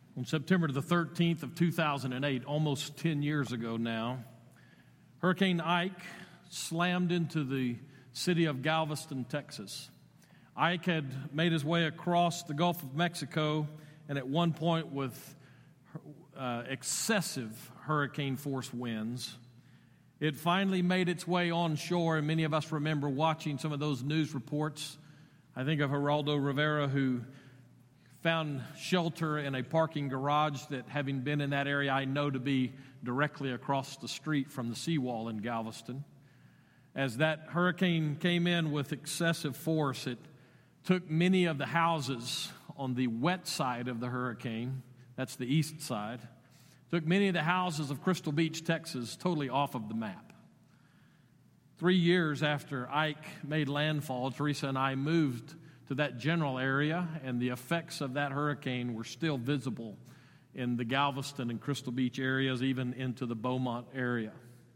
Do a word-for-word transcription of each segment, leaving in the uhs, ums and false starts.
On September the thirteenth of two thousand eight, almost ten years ago now, Hurricane Ike slammed into the city of Galveston, Texas. Ike had made his way across the Gulf of Mexico, and at one point with uh, excessive hurricane force winds, it finally made its way on shore, and many of us remember watching some of those news reports. I think of Geraldo Rivera, who found shelter in a parking garage that, having been in that area, I know to be directly across the street from the seawall in Galveston. As that hurricane came in with excessive force, it took many of the houses on the wet side of the hurricane, that's the east side, took many of the houses of Crystal Beach, Texas, totally off of the map. Three years after Ike made landfall, Teresa and I moved to that general area, and the effects of that hurricane were still visible in the Galveston and Crystal Beach areas, even into the Beaumont area.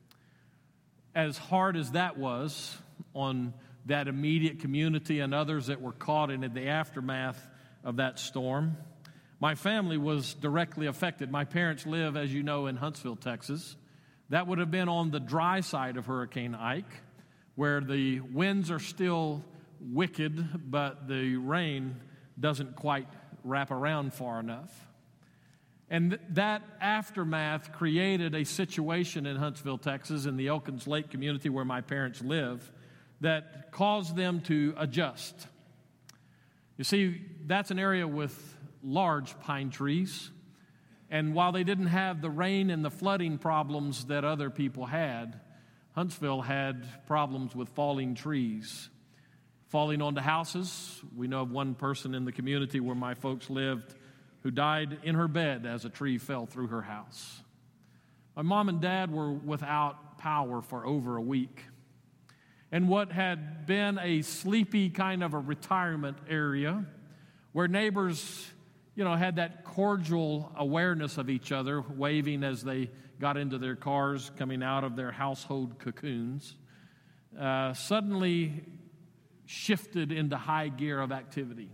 As hard as that was on that immediate community and others that were caught in the aftermath of that storm, my family was directly affected. My parents live, as you know, in Huntsville, Texas. That would have been on the dry side of Hurricane Ike, where the winds are still wicked, but the rain doesn't quite wrap around far enough. And th- that aftermath created a situation in Huntsville, Texas, in the Elkins Lake community where my parents live, that caused them to adjust. You see, that's an area with large pine trees, and while they didn't have the rain and the flooding problems that other people had, Huntsville had problems with falling trees. Falling onto houses. We know of one person in the community where my folks lived who died in her bed as a tree fell through her house. My mom and dad were without power for over a week. And what had been a sleepy kind of a retirement area where neighbors, you know, had that cordial awareness of each other, waving as they got into their cars, coming out of their household cocoons, uh, suddenly shifted into high gear of activity.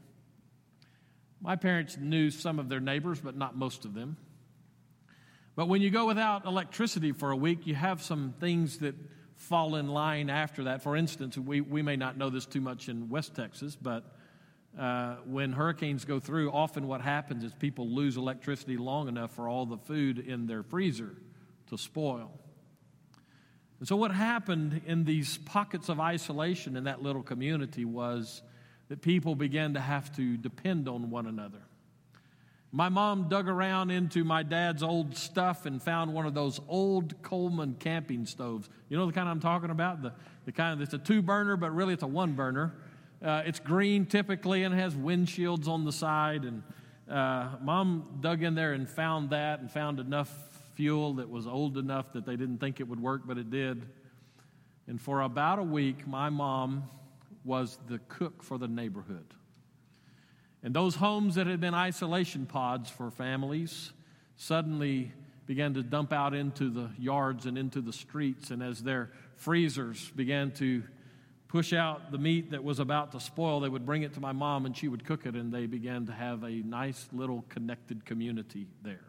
My parents knew some of their neighbors, but not most of them. But when you go without electricity for a week, you have some things that fall in line after that. For instance, we, we may not know this too much in West Texas, but uh, when hurricanes go through, often what happens is people lose electricity long enough for all the food in their freezer to spoil. And so what happened in these pockets of isolation in that little community was that people began to have to depend on one another. My mom dug around into my dad's old stuff and found one of those old Coleman camping stoves. You know the kind I'm talking about? The, the kind of, it's a two-burner, but really it's a one-burner. Uh, it's green typically and has windshields on the side. And uh, Mom dug in there and found that and found enough fuel that was old enough that they didn't think it would work, but it did. And for about a week, my mom was the cook for the neighborhood. And those homes that had been isolation pods for families suddenly began to dump out into the yards and into the streets. And as their freezers began to push out the meat that was about to spoil, they would bring it to my mom and she would cook it, and they began to have a nice little connected community there.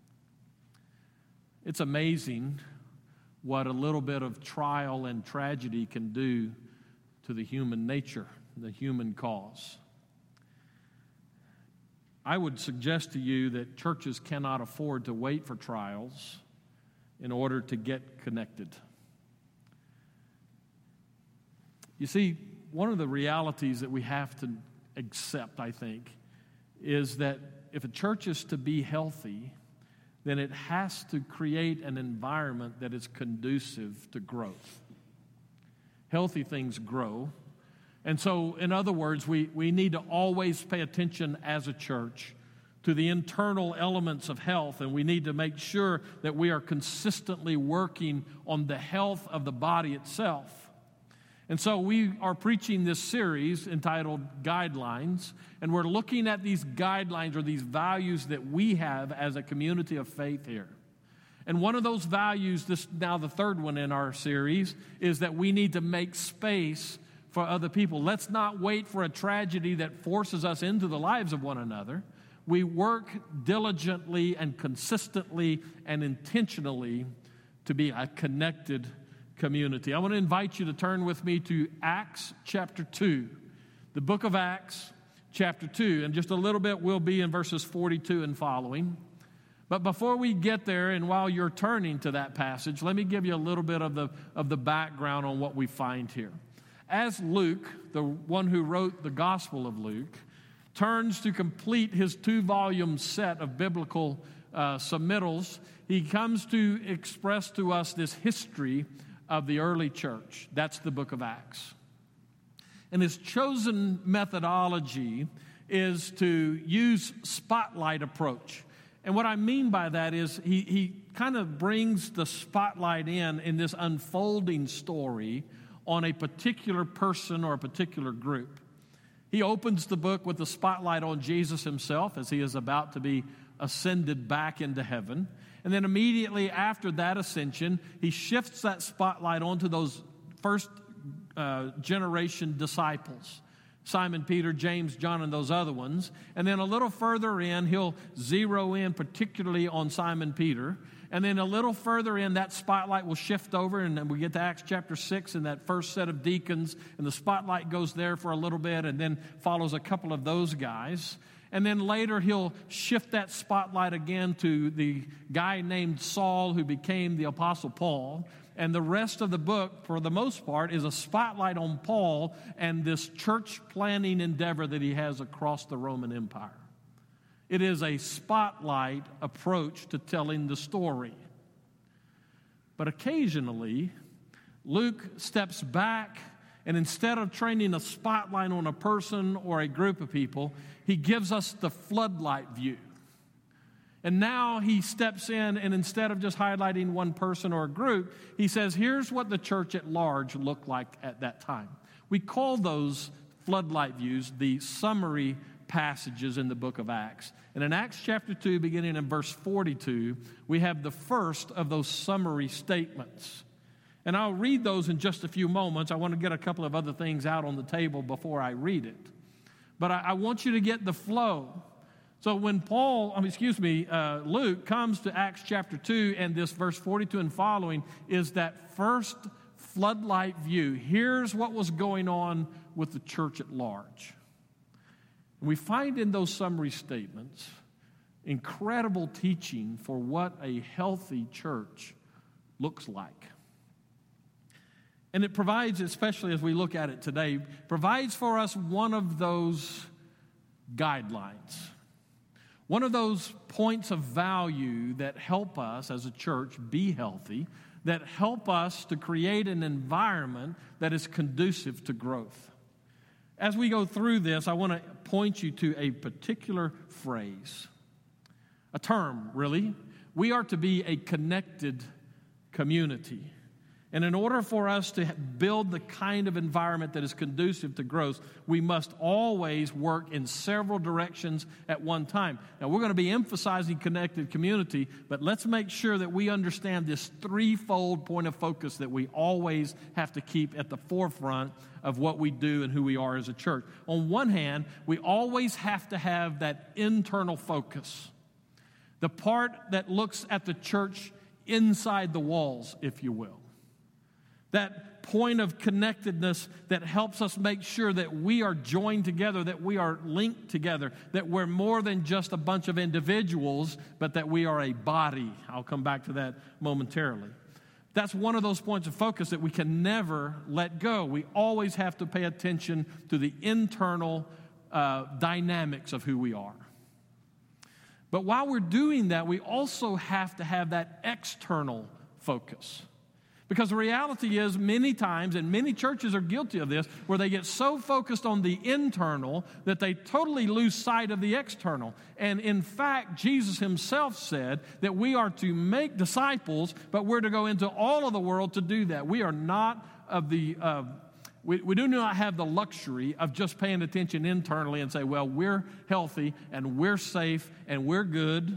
It's amazing what a little bit of trial and tragedy can do to the human nature, the human cause. I would suggest to you that churches cannot afford to wait for trials in order to get connected. You see, one of the realities that we have to accept, I think, is that if a church is to be healthy, then it has to create an environment that is conducive to growth. Healthy things grow. And so, in other words, we, we need to always pay attention as a church to the internal elements of health, and we need to make sure that we are consistently working on the health of the body itself. And so we are preaching this series entitled Guidelines, and we're looking at these guidelines or these values that we have as a community of faith here. And one of those values, this now the third one in our series, is that we need to make space for other people. Let's not wait for a tragedy that forces us into the lives of one another. we work diligently and consistently and intentionally to be a connected community. I want to invite you to turn with me to Acts chapter two, the book of Acts chapter two. And just a little bit, we'll be in verses forty-two and following. But before we get there, and while you're turning to that passage, let me give you a little bit of the, of the background on what we find here. As Luke, the one who wrote the Gospel of Luke, turns to complete his two-volume set of biblical uh, submittals, he comes to express to us this history of the early church. That's the book of Acts. And his chosen methodology is to use spotlight approach. And what I mean by that is he, he kind of brings the spotlight in in this unfolding story on a particular person or a particular group. He opens the book with the spotlight on Jesus himself as he is about to be ascended back into heaven. And then immediately after that ascension, he shifts that spotlight onto those first uh, generation disciples. Simon, Peter, James, John, and those other ones. And then a little further in, he'll zero in particularly on Simon Peter. And then a little further in, that spotlight will shift over, and then we get to Acts chapter six and that first set of deacons, and the spotlight goes there for a little bit and then follows a couple of those guys. And then later he'll shift that spotlight again to the guy named Saul who became the Apostle Paul. And the rest of the book, for the most part, is a spotlight on Paul and this church planning endeavor that he has across the Roman Empire. It is a spotlight approach to telling the story. But occasionally, Luke steps back, and instead of training a spotlight on a person or a group of people, he gives us the floodlight view. And now he steps in, and instead of just highlighting one person or a group, he says, here's what the church at large looked like at that time. We call those floodlight views the summary passages in the book of Acts. And in Acts chapter two, beginning in verse forty-two, we have the first of those summary statements. And I'll read those in just a few moments. I want to get a couple of other things out on the table before I read it. But I, I want you to get the flow. So when Paul, I mean, excuse me, uh, Luke comes to Acts chapter two, and this verse forty-two and following is that first floodlight view. Here's what was going on with the church at large. And we find in those summary statements incredible teaching for what a healthy church looks like. And it provides, especially as we look at it today, provides for us one of those guidelines. One of those points of value that help us as a church be healthy, that help us to create an environment that is conducive to growth. As we go through this, I want to point you to a particular phrase, a term, really. We are to be a connected community. And in order for us to build the kind of environment that is conducive to growth, we must always work in several directions at one time. Now, we're going to be emphasizing connected community, but let's make sure that we understand this threefold point of focus that we always have to keep at the forefront of what we do and who we are as a church. On one hand, we always have to have that internal focus, the part that looks at the church inside the walls, if you will. That point of connectedness that helps us make sure that we are joined together, that we are linked together, that we're more than just a bunch of individuals, but that we are a body. I'll come back to that momentarily. That's one of those points of focus that we can never let go. We always have to pay attention to the internal uh, dynamics of who we are. But while we're doing that, we also have to have that external focus. Because the reality is many times, and many churches are guilty of this, where they get so focused on the internal that they totally lose sight of the external. And in fact, Jesus himself said that we are to make disciples, but we're to go into all of the world to do that. We are not of the, uh, we, we do not have the luxury of just paying attention internally and say, well, we're healthy and we're safe and we're good,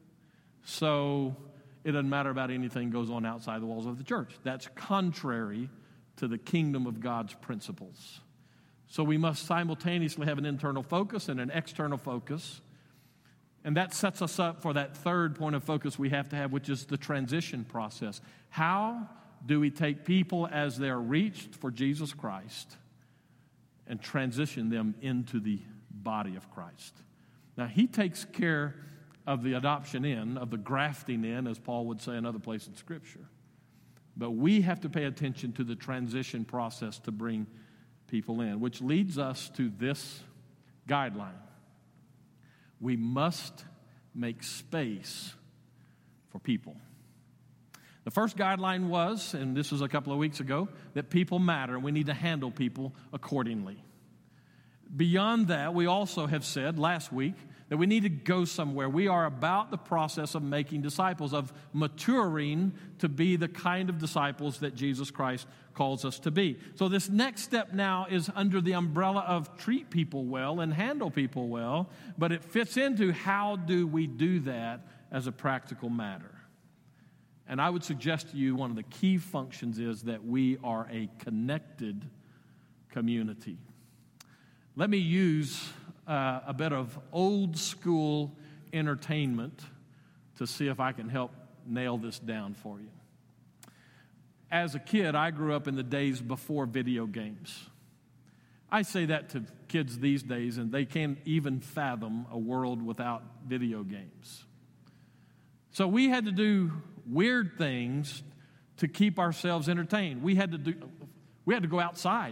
so it doesn't matter about anything goes on outside the walls of the church. That's contrary to the kingdom of God's principles. So we must simultaneously have an internal focus and an external focus. And that sets us up for that third point of focus we have to have, which is the transition process. How do we take people as they're reached for Jesus Christ and transition them into the body of Christ? Now, he takes care of the adoption in, of the grafting in, as Paul would say another place in Scripture. But we have to pay attention to the transition process to bring people in, which leads us to this guideline. We must make space for people. The first guideline was, and this was a couple of weeks ago, that people matter, and we need to handle people accordingly. Beyond that, we also have said last week that we need to go somewhere. We are about the process of making disciples, of maturing to be the kind of disciples that Jesus Christ calls us to be. So this next step now is under the umbrella of treat people well and handle people well, but it fits into how do we do that as a practical matter. And I would suggest to you one of the key functions is that we are a connected community. Let me use uh, a bit of old school entertainment to see if I can help nail this down for you. As a kid, I grew up in the days before video games. I say that to kids these days, and they can't even fathom a world without video games. So we had to do weird things to keep ourselves entertained. We had to do, we had to go outside.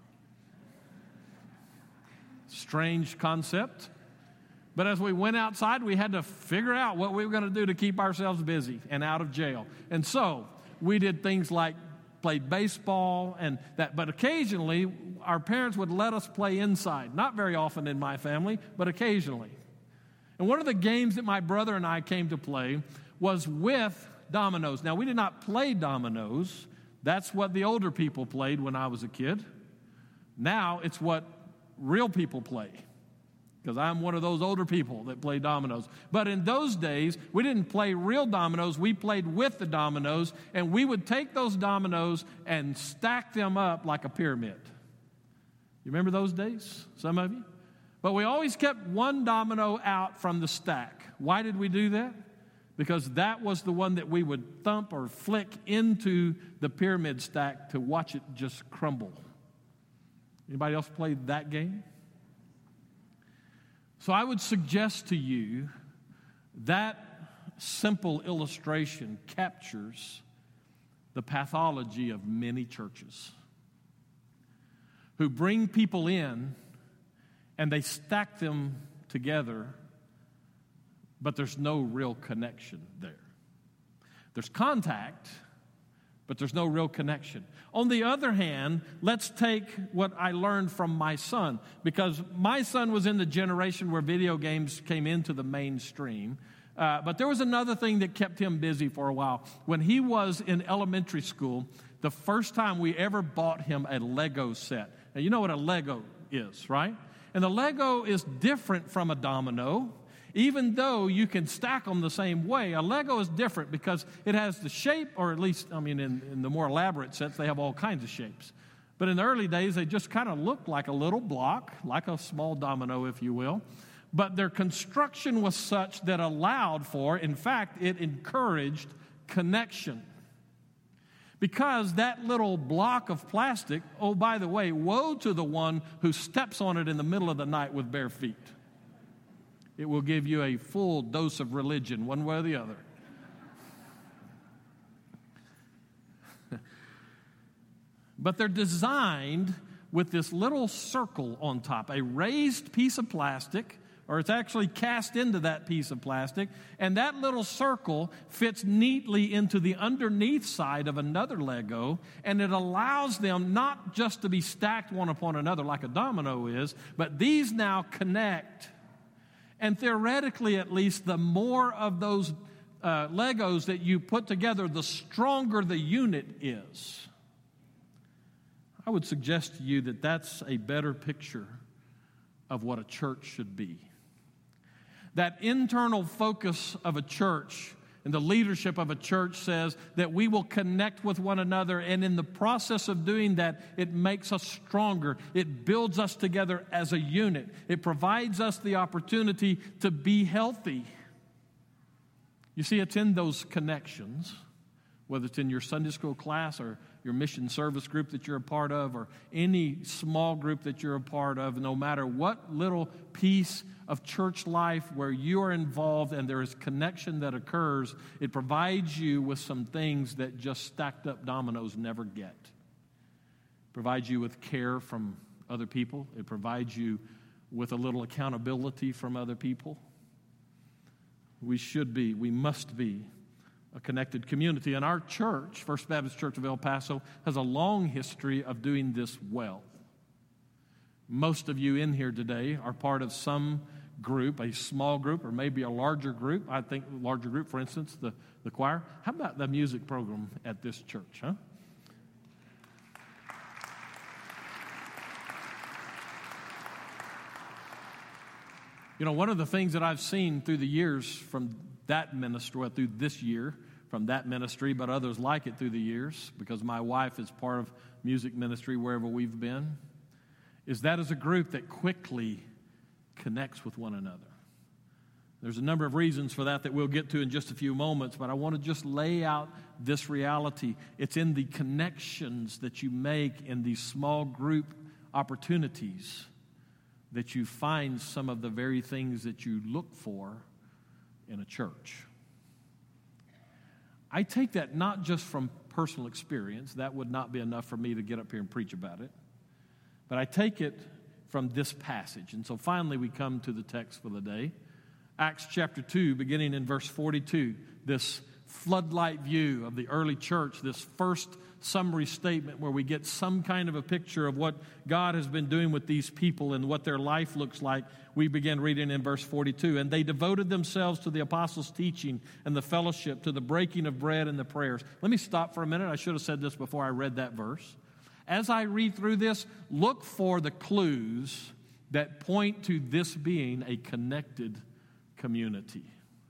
Strange concept. But as we went outside, we had to figure out what we were going to do to keep ourselves busy and out of jail. And so we did things like played baseball and that. But occasionally, our parents would let us play inside. Not very often in my family, but occasionally. And one of the games that my brother and I came to play was with dominoes. Now, we did not play dominoes. That's what the older people played when I was a kid. Now, it's what real people play, because I'm one of those older people that play dominoes. But in those days, we didn't play real dominoes. We played with the dominoes, and we would take those dominoes and stack them up like a pyramid. You remember those days, some of you? But we always kept one domino out from the stack. Why did we do that? Because that was the one that we would thump or flick into the pyramid stack to watch it just crumble. Anybody else play that game? So I would suggest to you that simple illustration captures the pathology of many churches who bring people in and they stack them together, but there's no real connection there. There's contact, but there's no real connection. On the other hand, let's take what I learned from my son, because my son was in the generation where video games came into the mainstream. Uh, but there was another thing that kept him busy for a while. When he was in elementary school, the first time we ever bought him a Lego set. Now, you know what a Lego is, right? And the Lego is different from a domino. Even though you can stack them the same way, a Lego is different because it has the shape, or at least, I mean, in, in the more elaborate sets, they have all kinds of shapes. But in the early days, they just kind of looked like a little block, like a small domino, if you will. But their construction was such that allowed for, in fact, it encouraged connection. Because that little block of plastic, oh, by the way, woe to the one who steps on it in the middle of the night with bare feet. It will give you a full dose of religion, one way or the other. But they're designed with this little circle on top, a raised piece of plastic, or it's actually cast into that piece of plastic, and that little circle fits neatly into the underneath side of another Lego, and it allows them not just to be stacked one upon another like a domino is, but these now connect. And theoretically, at least, the more of those uh, Legos that you put together, the stronger the unit is. I would suggest to you that that's a better picture of what a church should be. That internal focus of a church and the leadership of a church says that we will connect with one another, and in the process of doing that, it makes us stronger. It builds us together as a unit. It provides us the opportunity to be healthy. You see, it's in those connections, whether it's in your Sunday school class or your mission service group that you're a part of, or any small group that you're a part of, no matter what little piece of church life where you are involved and there is connection that occurs, it provides you with some things that just stacked up dominoes never get. It provides you with care from other people. It provides you with a little accountability from other people. We should be, we must be a connected community. And our church, First Baptist Church of El Paso, has a long history of doing this well. Most of you in here today are part of some group, a small group, or maybe a larger group. I think a larger group, for instance, the, the choir. How about the music program at this church, huh? You know, one of the things that I've seen through the years from that ministry, well, through this year, from that ministry, but others like it through the years, because my wife is part of music ministry wherever we've been, is that is a group that quickly connects with one another. There's a number of reasons for that that we'll get to in just a few moments, but I want to just lay out this reality. It's in the connections that you make in these small group opportunities that you find some of the very things that you look for in a church. I take that not just from personal experience. That would not be enough for me to get up here and preach about it. But I take it from this passage. And so finally we come to the text for the day. Acts chapter two, beginning in verse forty-two. This floodlight view of the early church, this first summary statement where we get some kind of a picture of what God has been doing with these people and what their life looks like. We begin reading in verse forty-two. And they devoted themselves to the apostles' teaching and the fellowship, to the breaking of bread and the prayers. Let me stop for a minute. I should have said this before I read that verse. As I read through this, look for the clues that point to this being a connected community.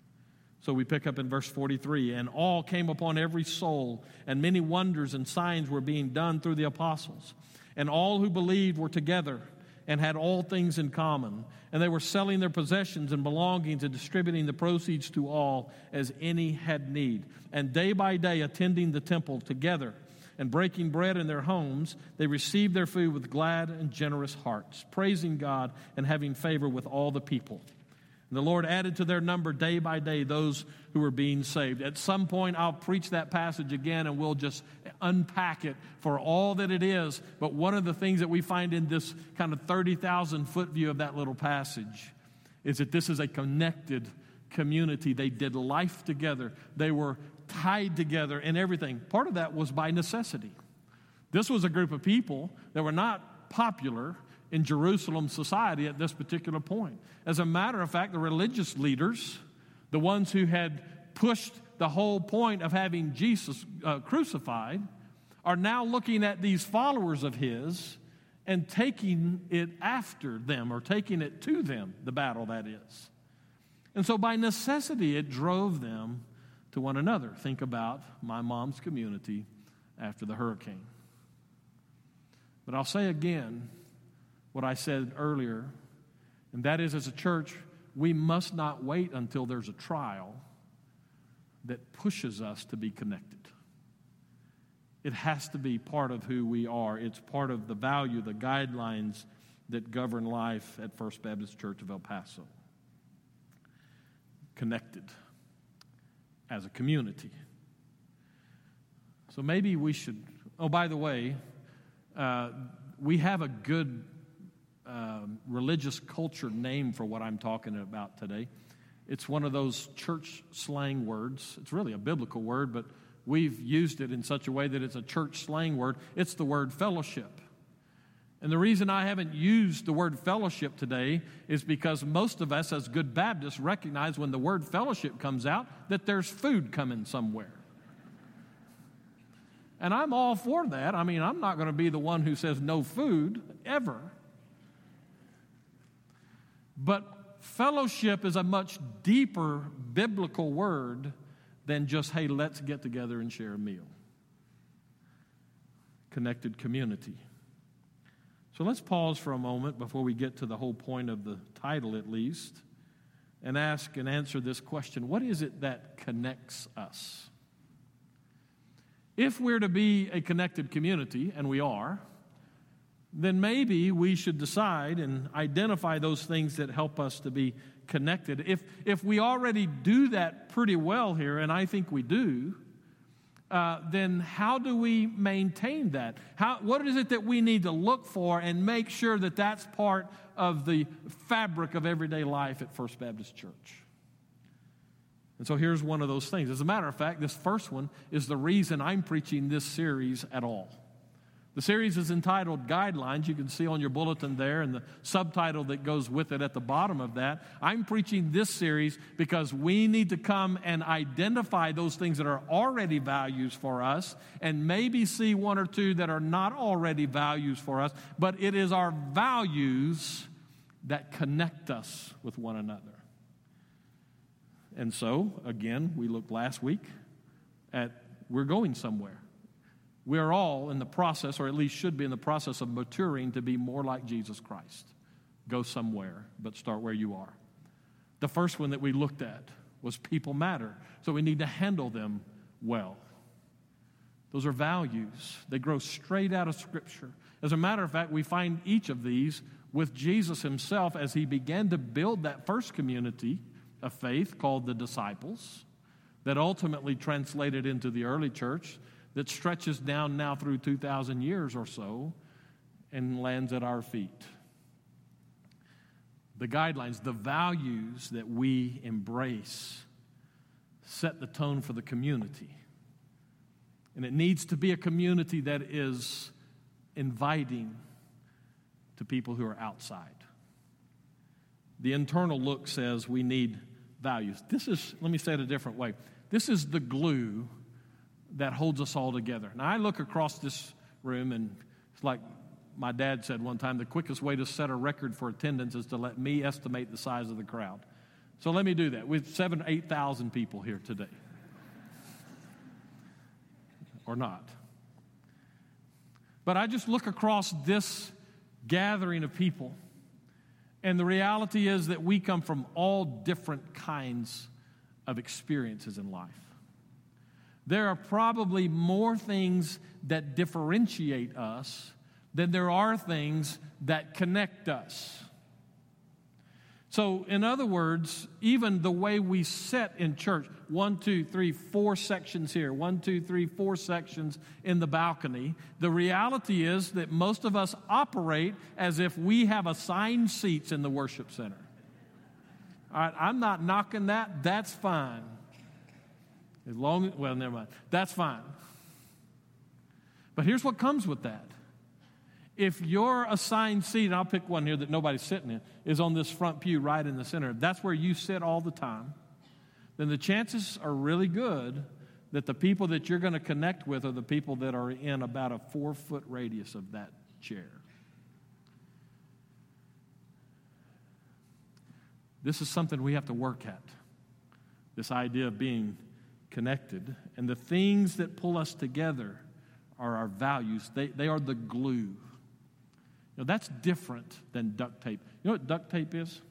So we pick up in verse forty-three, and all came upon every soul, and many wonders and signs were being done through the apostles. And all who believed were together and had all things in common. And they were selling their possessions and belongings and distributing the proceeds to all as any had need. And day by day attending the temple together and breaking bread in their homes, they received their food with glad and generous hearts, praising God and having favor with all the people. And the Lord added to their number day by day those who were being saved. At some point, I'll preach that passage again, and we'll just unpack it for all that it is. But one of the things that we find in this kind of thirty thousand foot view of that little passage is that this is a connected community. They did life together. They were tied together in everything. Part of that was by necessity. This was a group of people that were not popular in Jerusalem society at this particular point. As a matter of fact, the religious leaders, the ones who had pushed the whole point of having Jesus uh, crucified, are now looking at these followers of his and taking it after them, or taking it to them, the battle that is. And so by necessity, it drove them to one another. Think about my mom's community after the hurricane. But I'll say again what I said earlier, and that is, as a church, we must not wait until there's a trial that pushes us to be connected. It has to be part of who we are. It's part of the value, the guidelines that govern life at First Baptist Church of El Paso. Connected as a community. So maybe we should, oh, by the way, uh, we have a good uh, religious culture name for what I'm talking about today. It's one of those church slang words. It's really a biblical word, but we've used it in such a way that it's a church slang word. It's the word fellowship. And the reason I haven't used the word fellowship today is because most of us as good Baptists recognize when the word fellowship comes out that there's food coming somewhere. And I'm all for that. I mean, I'm not going to be the one who says no food, ever. But fellowship is a much deeper biblical word than just, hey, let's get together and share a meal. Connected community. So let's pause for a moment before we get to the whole point of the title, at least, and ask and answer this question. What is it that connects us? If we're to be a connected community, and we are, then maybe we should decide and identify those things that help us to be connected. If, if we already do that pretty well here, and I think we do, uh, then how do we maintain that? How, what is it that we need to look for and make sure that that's part of the fabric of everyday life at First Baptist Church? And so here's one of those things. As a matter of fact, this first one is the reason I'm preaching this series at all. The series is entitled Guidelines. You can see on your bulletin there and the subtitle that goes with it at the bottom of that. I'm preaching this series because we need to come and identify those things that are already values for us and maybe see one or two that are not already values for us, but it is our values that connect us with one another. And so, again, we looked last week at we're going somewhere. We're all in the process, or at least should be in the process of maturing to be more like Jesus Christ. Go somewhere, but start where you are. The first one that we looked at was people matter, so we need to handle them well. Those are values. They grow straight out of Scripture. As a matter of fact, we find each of these with Jesus himself as he began to build that first community of faith called the disciples that ultimately translated into the early church that stretches down now through two thousand years or so and lands at our feet. The guidelines, the values that we embrace set the tone for the community. And it needs to be a community that is inviting to people who are outside. The internal look says we need values. This is, let me say it a different way. This is the glue that holds us all together. Now, I look across this room, and it's like my dad said one time, the quickest way to set a record for attendance is to let me estimate the size of the crowd. So let me do that. We have seven, eight thousand people here today. Or not. But I just look across this gathering of people, and the reality is that we come from all different kinds of experiences in life. There are probably more things that differentiate us than there are things that connect us. So, in other words, even the way we sit in church, one, two, three, four sections here, one, two, three, four sections in the balcony, the reality is that most of us operate as if we have assigned seats in the worship center. All right, I'm not knocking that. That's fine. As long as, well, never mind. That's fine. But here's what comes with that. If your assigned seat, and I'll pick one here that nobody's sitting in, is on this front pew right in the center, that's where you sit all the time, then the chances are really good that the people that you're going to connect with are the people that are in about a four-foot radius of that chair. This is something we have to work at, this idea of being connected. And the things that pull us together are our values. They, they are the glue. You know, that's different than duct tape. You know what duct tape is?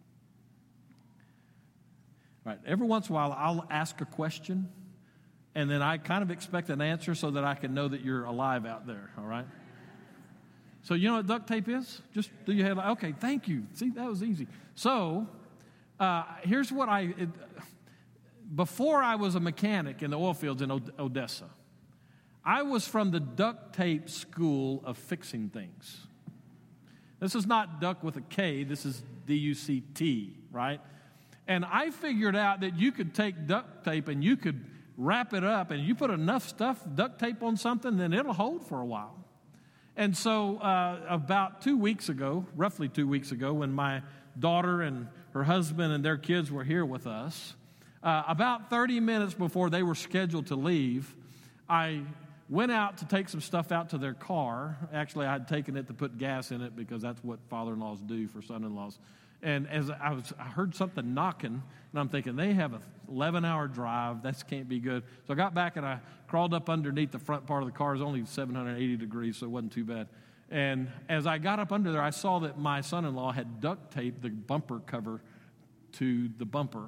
Right. Every once in a while, I'll ask a question, and then I kind of expect an answer so that I can know that you're alive out there, all right? So you know what duct tape is? Just do your head like, okay, thank you. See, that was easy. So uh, here's what I... It, Before I was a mechanic in the oil fields in Odessa, I was from the duct tape school of fixing things. This is not duck with a K, this is D U C T, right? And I figured out that you could take duct tape and you could wrap it up, and you put enough stuff, duct tape on something, then it'll hold for a while. And so uh, about two weeks ago, roughly two weeks ago, when my daughter and her husband and their kids were here with us, Uh, about thirty minutes before they were scheduled to leave, I went out to take some stuff out to their car. Actually, I had taken it to put gas in it because that's what father-in-laws do for son-in-laws. And as I was, I heard something knocking, and I'm thinking, they have a eleven-hour drive. That can't be good. So I got back, and I crawled up underneath the front part of the car. It was only seven hundred eighty degrees, so it wasn't too bad. And as I got up under there, I saw that my son-in-law had duct taped the bumper cover to the bumper.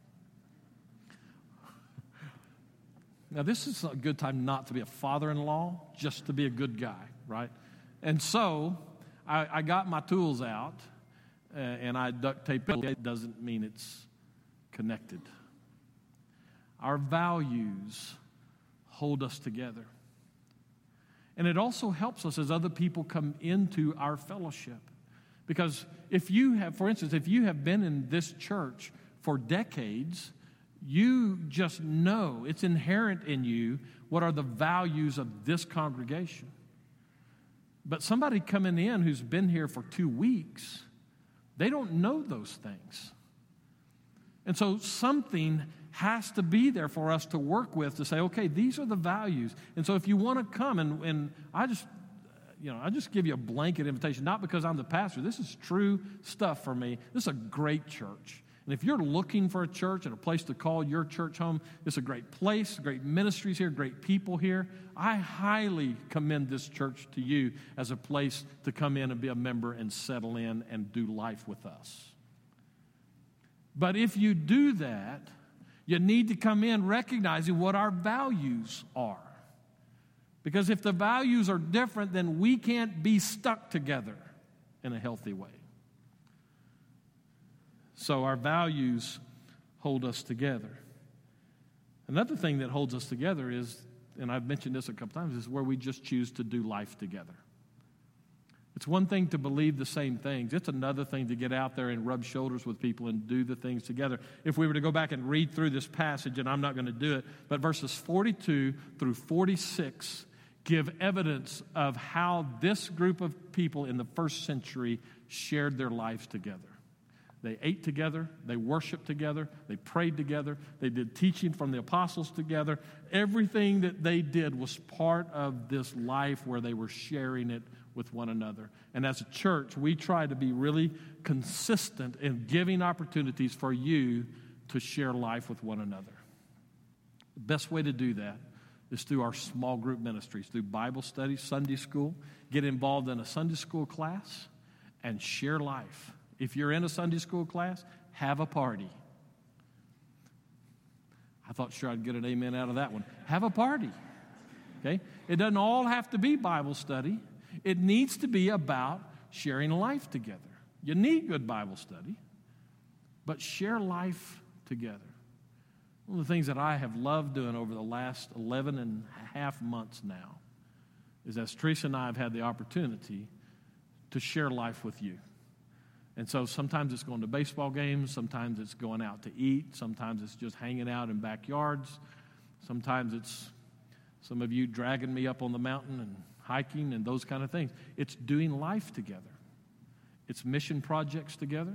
Now, this is a good time not to be a father-in-law, just to be a good guy, right? And so I, I got my tools out, uh, and I duct taped it. It doesn't mean it's connected. Our values hold us together. And it also helps us as other people come into our fellowship. Because if you have, for instance, if you have been in this church for decades, you just know, it's inherent in you, what are the values of this congregation. But somebody coming in who's been here for two weeks, they don't know those things. And so something has to be there for us to work with to say, okay, these are the values. And so if you want to come, and, and I just, you know, I just give you a blanket invitation, not because I'm the pastor. This is true stuff for me. This is a great church. And if you're looking for a church and a place to call your church home, it's a great place, great ministries here, great people here. I highly commend this church to you as a place to come in and be a member and settle in and do life with us. But if you do that, you need to come in recognizing what our values are. Because if the values are different, then we can't be stuck together in a healthy way. So our values hold us together. Another thing that holds us together is, and I've mentioned this a couple times, is where we just choose to do life together. It's one thing to believe the same things. It's another thing to get out there and rub shoulders with people and do the things together. If we were to go back and read through this passage, and I'm not going to do it, but verses forty-two through forty-six give evidence of how this group of people in the first century shared their lives together. They ate together, they worshiped together, they prayed together, they did teaching from the apostles together. Everything that they did was part of this life where they were sharing it with one another. And as a church, we try to be really consistent in giving opportunities for you to share life with one another. The best way to do that is through our small group ministries, through Bible study, Sunday school. Get involved in a Sunday school class and share life. If you're in a Sunday school class, have a party. I thought sure I'd get an amen out of that one. Have a party. Okay? It doesn't all have to be Bible study. It needs to be about sharing life together. You need good Bible study, but share life together. One of the things that I have loved doing over the last eleven and a half months now is as Teresa and I have had the opportunity to share life with you. And so sometimes it's going to baseball games, sometimes it's going out to eat, sometimes it's just hanging out in backyards, sometimes it's some of you dragging me up on the mountain and hiking and those kind of things. It's doing life together. It's mission projects together.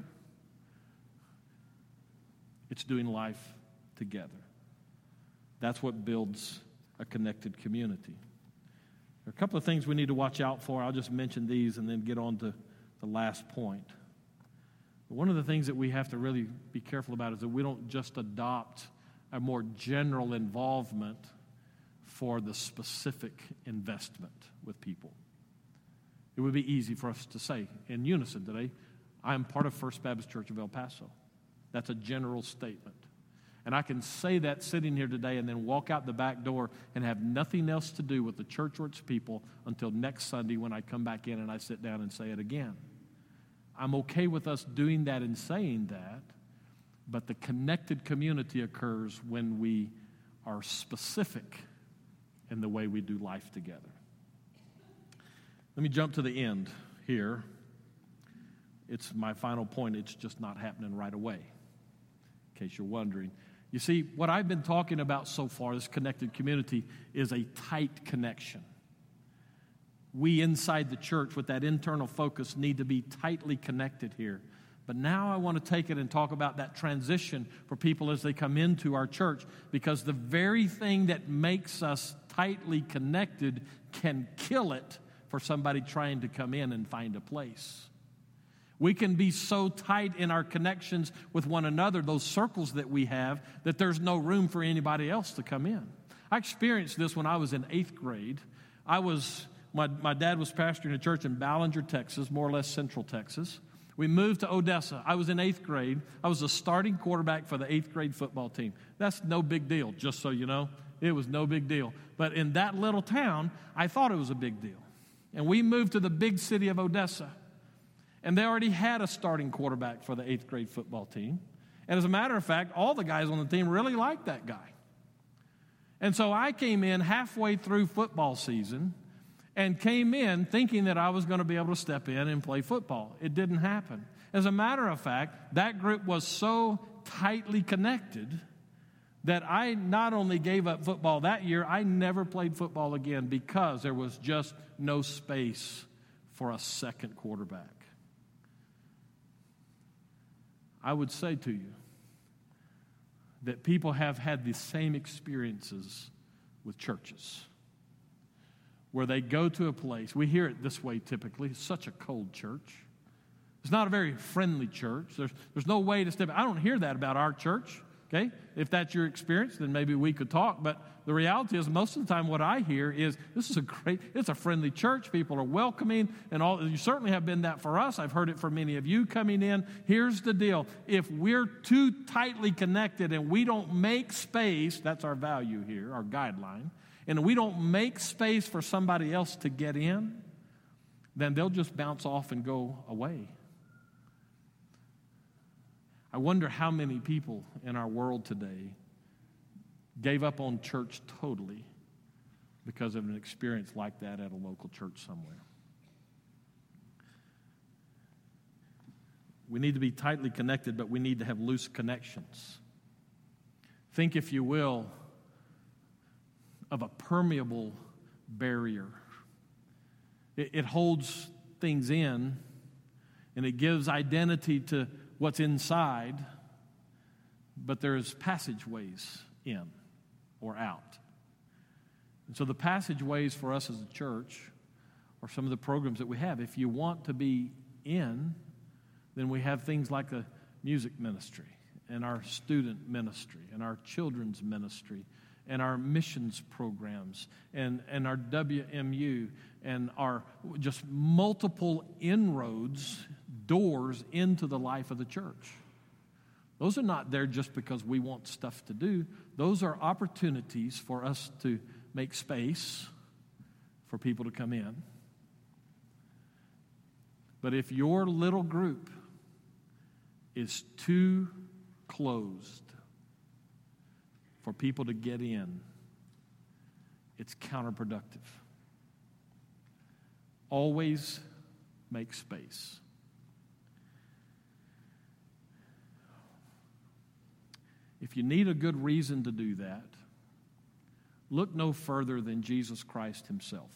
It's doing life together. That's what builds a connected community. There are a couple of things we need to watch out for. I'll just mention these and then get on to the last point. One of the things that we have to really be careful about is that we don't just adopt a more general involvement for the specific investment with people. It would be easy for us to say in unison today, I am part of First Baptist Church of El Paso. That's a general statement. And I can say that sitting here today and then walk out the back door and have nothing else to do with the church or its people until next Sunday when I come back in and I sit down and say it again. I'm okay with us doing that and saying that, but the connected community occurs when we are specific in the way we do life together. Let me jump to the end here. It's my final point. It's just not happening right away, in case you're wondering. You see, what I've been talking about so far, this connected community, is a tight connection. We inside the church with that internal focus need to be tightly connected here. But now I want to take it and talk about that transition for people as they come into our church, because the very thing that makes us tightly connected can kill it for somebody trying to come in and find a place. We can be so tight in our connections with one another, those circles that we have, that there's no room for anybody else to come in. I experienced this when I was in eighth grade. I was, my, my dad was pastoring a church in Ballinger, Texas, more or less central Texas. We moved to Odessa. I was in eighth grade. I was the starting quarterback for the eighth grade football team. That's no big deal, just so you know. It was no big deal. But in that little town, I thought it was a big deal. And we moved to the big city of Odessa. And they already had a starting quarterback for the eighth grade football team. And as a matter of fact, all the guys on the team really liked that guy. And so I came in halfway through football season and came in thinking that I was going to be able to step in and play football. It didn't happen. As a matter of fact, that group was so tightly connected that I not only gave up football that year, I never played football again because there was just no space for a second quarterback. I would say to you that people have had the same experiences with churches where they go to a place. We hear it this way typically. It's such a cold church. It's not a very friendly church. There's, there's no way to step. I don't hear that about our church. Okay? If that's your experience, then maybe we could talk. But the reality is most of the time what I hear is this is a great, it's a friendly church. People are welcoming and all. You certainly have been that for us. I've heard it from many of you coming in. Here's the deal. If we're too tightly connected and we don't make space, that's our value here, our guideline, and we don't make space for somebody else to get in, then they'll just bounce off and go away. I wonder how many people in our world today gave up on church totally because of an experience like that at a local church somewhere. We need to be tightly connected, but we need to have loose connections. Think, if you will, of a permeable barrier. It, it holds things in, and it gives identity to what's inside, but there's passageways in or out. And so the passageways for us as a church are some of the programs that we have. If you want to be in, then we have things like a music ministry and our student ministry and our children's ministry and our missions programs and, and our W M U and our just multiple inroads, doors into the life of the church. Those are not there just because we want stuff to do. Those are opportunities for us to make space for people to come in. But if your little group is too closed for people to get in, it's counterproductive. Always make space. If you need a good reason to do that, look no further than Jesus Christ himself.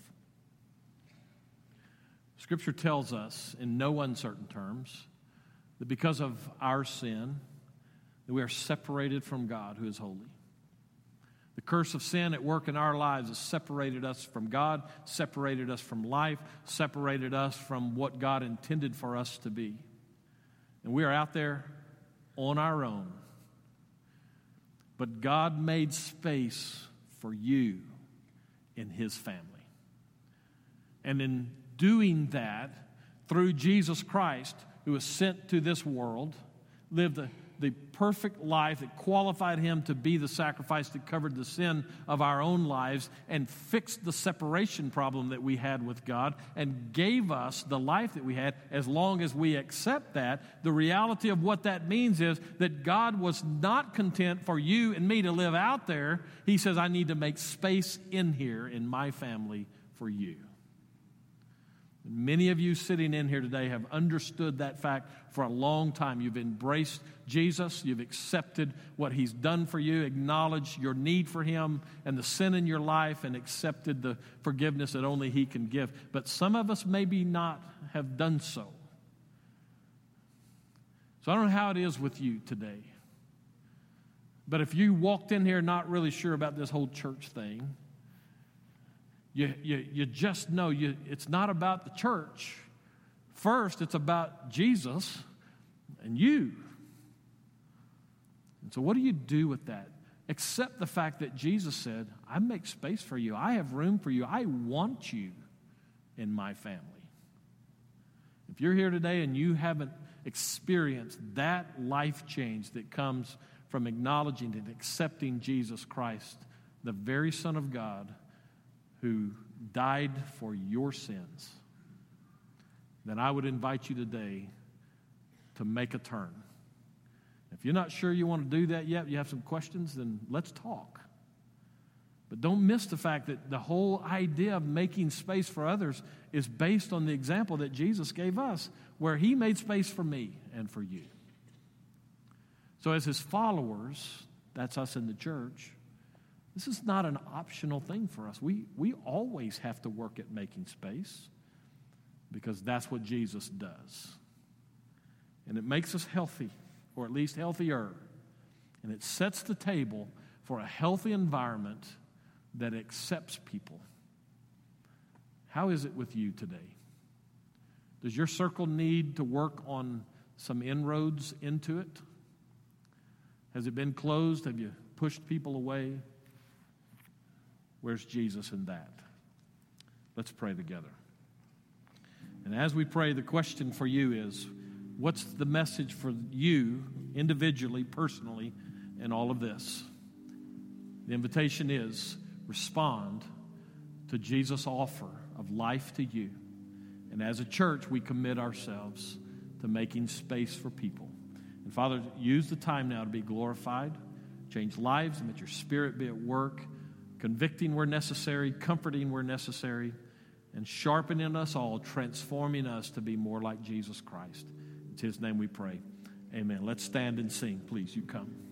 Scripture tells us in no uncertain terms that because of our sin, that we are separated from God who is holy. The curse of sin at work in our lives has separated us from God, separated us from life, separated us from what God intended for us to be. And we are out there on our own. But God made space for you in his family. And in doing that, through Jesus Christ, who was sent to this world, lived the, the perfect life that qualified him to be the sacrifice that covered the sin of our own lives and fixed the separation problem that we had with God and gave us the life that we had. As long as we accept that, the reality of what that means is that God was not content for you and me to live out there. He says, I need to make space in here in my family for you. Many of you sitting in here today have understood that fact for a long time. You've embraced Jesus. You've accepted what he's done for you, acknowledged your need for him and the sin in your life, and accepted the forgiveness that only he can give. But some of us maybe not have done so. So I don't know how it is with you today. But if you walked in here not really sure about this whole church thing, You, you, you just know you, it's not about the church First, it's about Jesus and you. And so what do you do with that? Accept the fact that Jesus said, I make space for you. I have room for you. I want you in my family. If you're here today and you haven't experienced that life change that comes from acknowledging and accepting Jesus Christ, the very Son of God who died for your sins, then I would invite you today to make a turn. If you're not sure you want to do that yet, you have some questions, then let's talk. But don't miss the fact that the whole idea of making space for others is based on the example that Jesus gave us, where he made space for me and for you. So as his followers, that's us in the church, this is not an optional thing for us. We, we always have to work at making space because that's what Jesus does. And it makes us healthy, or at least healthier. And it sets the table for a healthy environment that accepts people. How is it with you today? Does your circle need to work on some inroads into it? Has it been closed? Have you pushed people away? Where's Jesus in that? Let's pray together. And as we pray, the question for you is, what's the message for you individually, personally, in all of this? The invitation is, respond to Jesus' offer of life to you. And as a church, we commit ourselves to making space for people. And Father, use the time now to be glorified, change lives, and let your Spirit be at work, convicting where necessary, comforting where necessary, and sharpening us all, transforming us to be more like Jesus Christ. It's his name we pray. Amen. Let's stand and sing. Please, you come.